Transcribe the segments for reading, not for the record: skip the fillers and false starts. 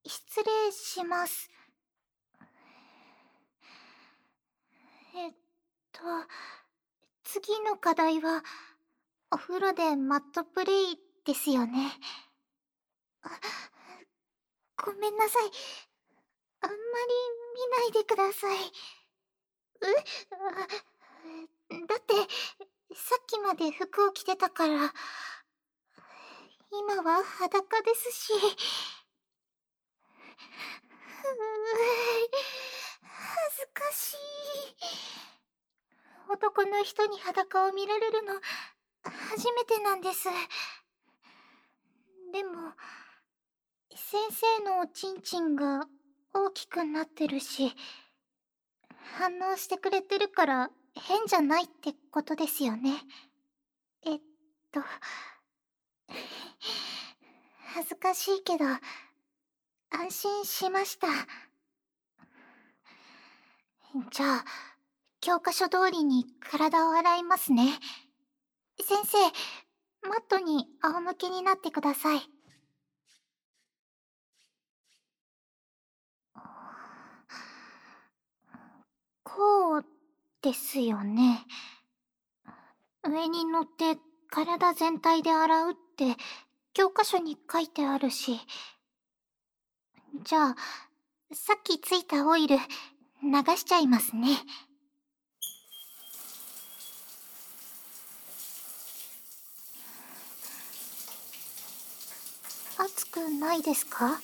失礼します。えっと、次の課題は、お風呂でマットプレイですよね。あ、ごめんなさい。あんまり見ないでください。だって、さっきまで服を着てたから、今は裸ですし。恥ずかしい。男の人に裸を見られるの、初めてなんです。でも、先生のおちんちんが大きくなってるし、反応してくれてるから変じゃないってことですよね。えっと、恥ずかしいけど、安心しました。じゃあ、教科書通りに体を洗いますね。先生、マットに仰向けになってください。こうですよね。上に乗って体全体で洗うって教科書に書いてあるし。じゃあ、さっきついたオイル流しちゃいますね。熱くないですか？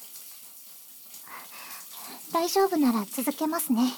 大丈夫なら続けますね。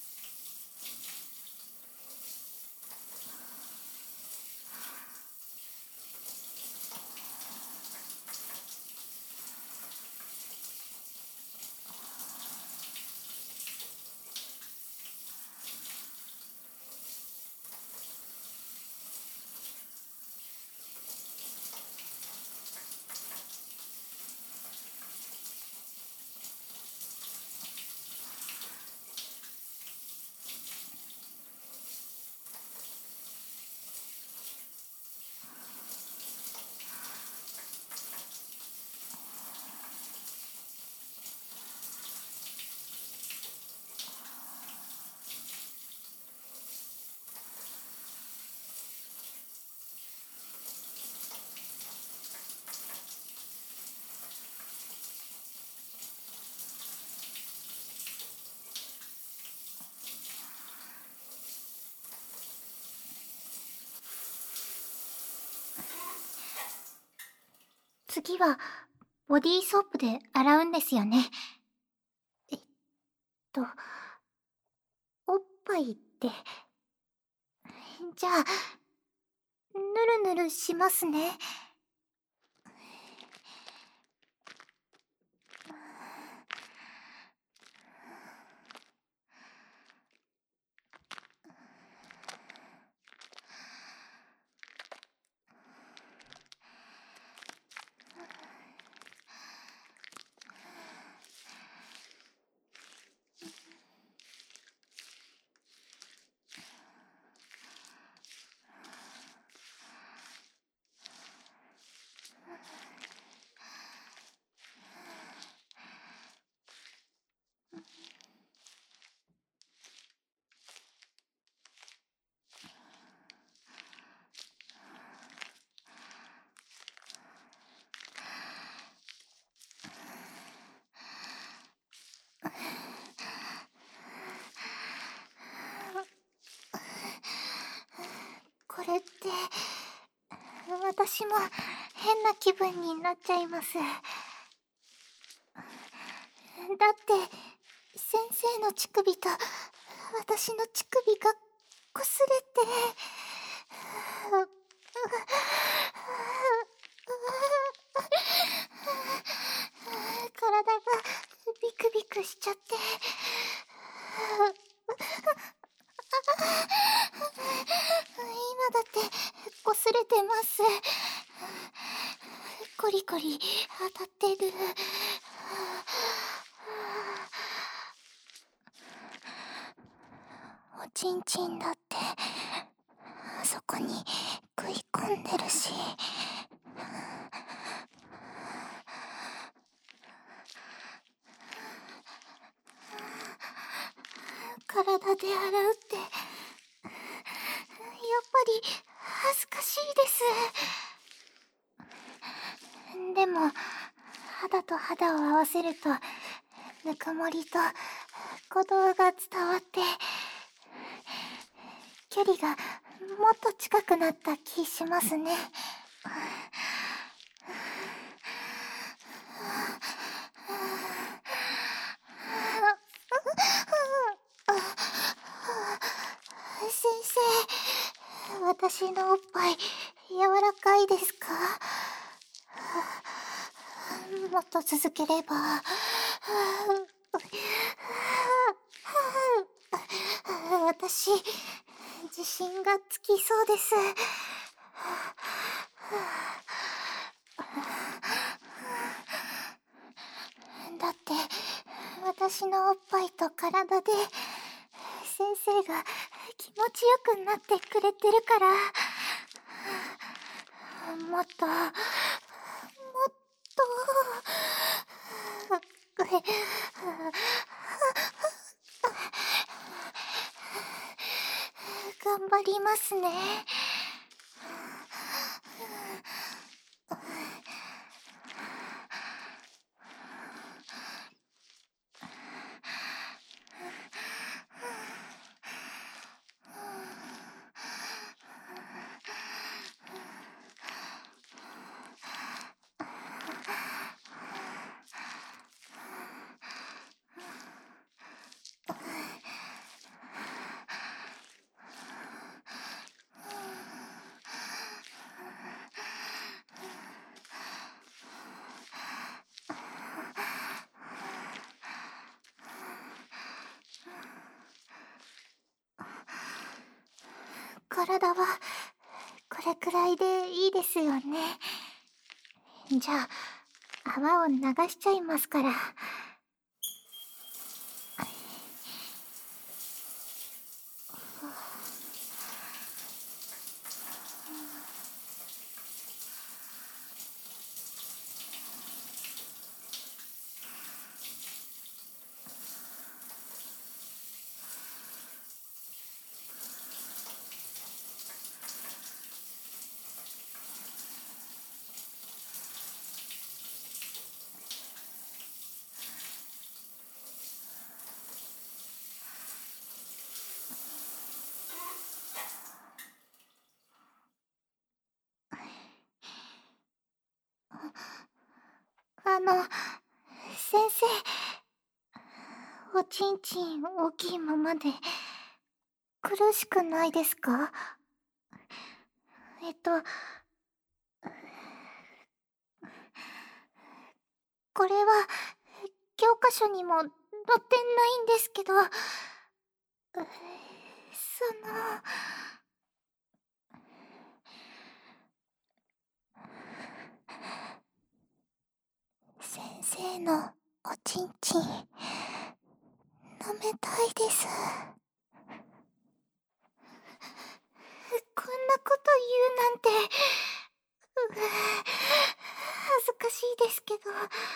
次は、ボディーソープで洗うんですよね。えっと、おっぱいって、じゃあ、ぬるぬるしますね。これって、私も変な気分になっちゃいます。だって、先生の乳首と私の乳首が擦れて、体がビクビクしちゃって、今だって擦れてます。コリコリ当たってる。おちんちんだってあそこに食い込んでるし。 体で洗うって、やっぱり恥ずかしいです。でも、肌と肌を合わせると、ぬくもりと鼓動が伝わって、距離がもっと近くなった気しますね。先生、私のおっぱい柔らかいですか？もっと続ければ。私、自信がつきそうです。だって、私のおっぱいと体で、先生が気持ちよくなってくれてるから、もっと、もっと、頑張りますね。体は、これくらいでいいですよね。じゃあ、泡を流しちゃいますから。先生、おちんちん大きいままで苦しくないですか？えっと、これは教科書にも載ってないんですけど、先生のおちんちん、舐めたいです。こんなこと言うなんて、恥ずかしいですけど、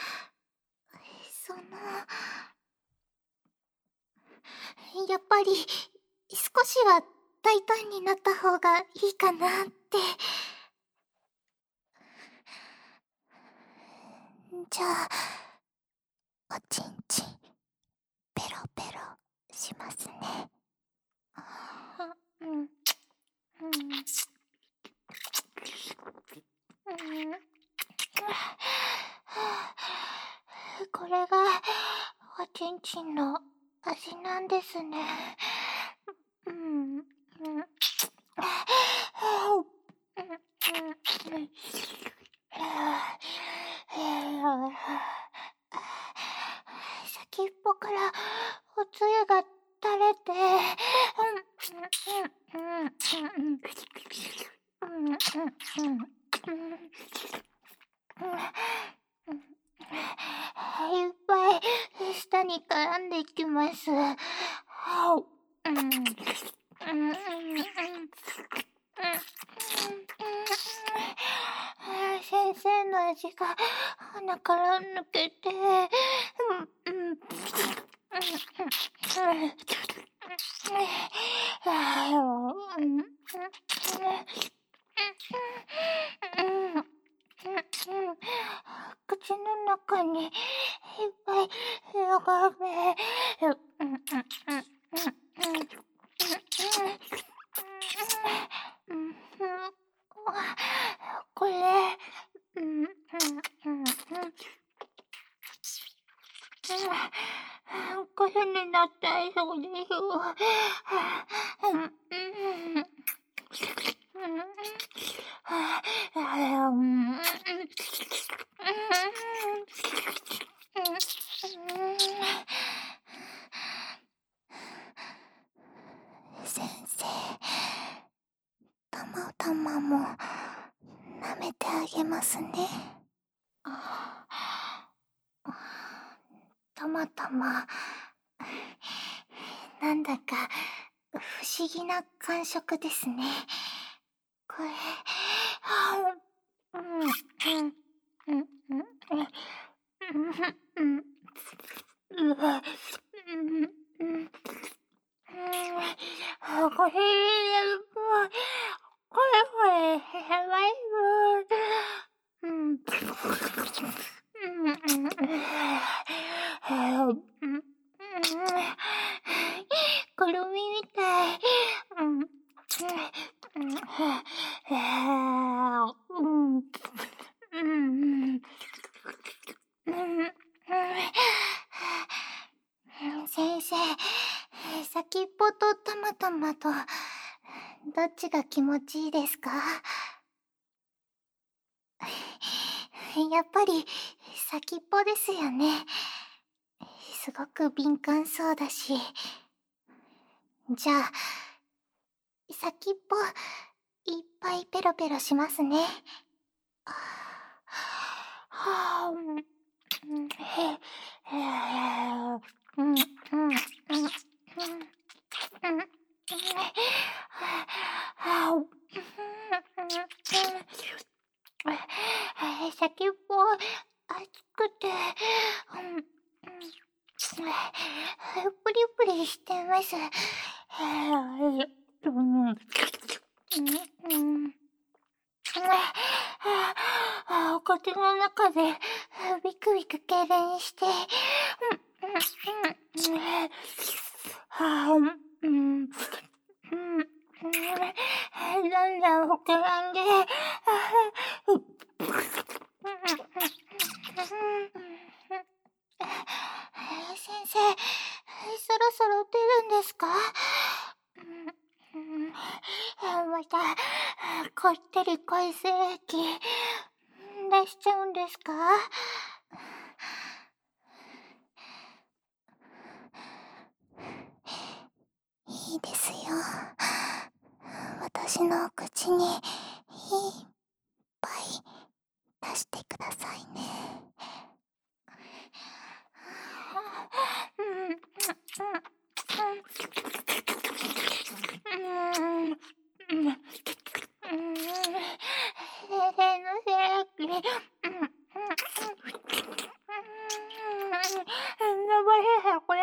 やっぱり、少しは大胆になった方がいいかなって。じゃあ、おちんちん、ペロペロしますね。うん。うん。これが、おちんちんの味なんですね。うん。うん。先っぽからおつゆが垂れて、いっぱい舌に絡んできます。先生の味が鼻から抜けて、 口の中にいっぱい広がるね。これ、これになったらそうですよ。先生、たまたまも舐めてあげますね。たまたま、なんだか不思議な感触ですね。これ、これ、これ、やばいくるみみたい。先生、先っぽとたまたまと、どっちが気持ちいいですか？やっぱり、先っぽですよね。すごく敏感そうだし。じゃあ、先っぽ、いっぱいペロペロしますね。は先っぽ、熱くて、プリプリしてます。口の中でビクビク痙攣して、だんだん膨らんで、先生、そろそろ出るんですか？また、こってり海水液、出しちゃうんですか？いいですよ。私の口にいっぱい出してくださいね。先生のせいで、登れてくだ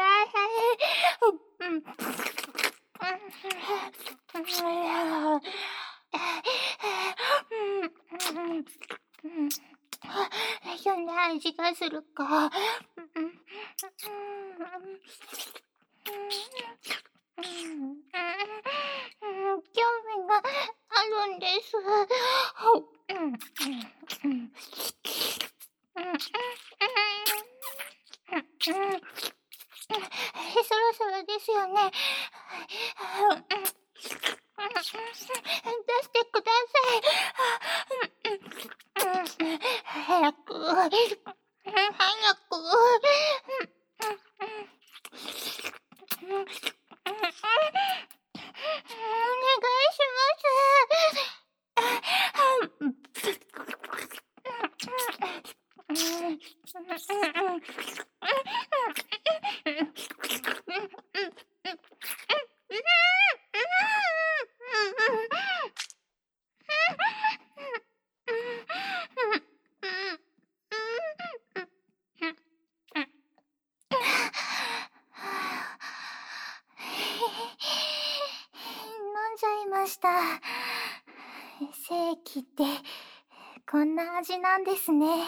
さい。どんな味がするか。興味があるんです。そろそろですよね。出してください。早く。早く。お願いします。 した。正規ってこんな味なんですね。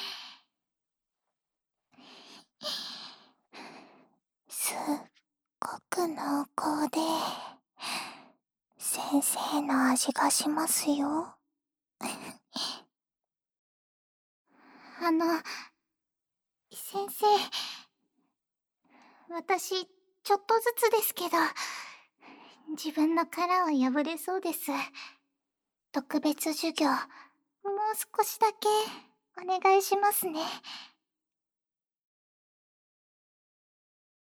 すっごく濃厚で先生の味がしますよ。先生、私ちょっとずつですけど自分の殻を破れそうです。特別授業、もう少しだけお願いしますね。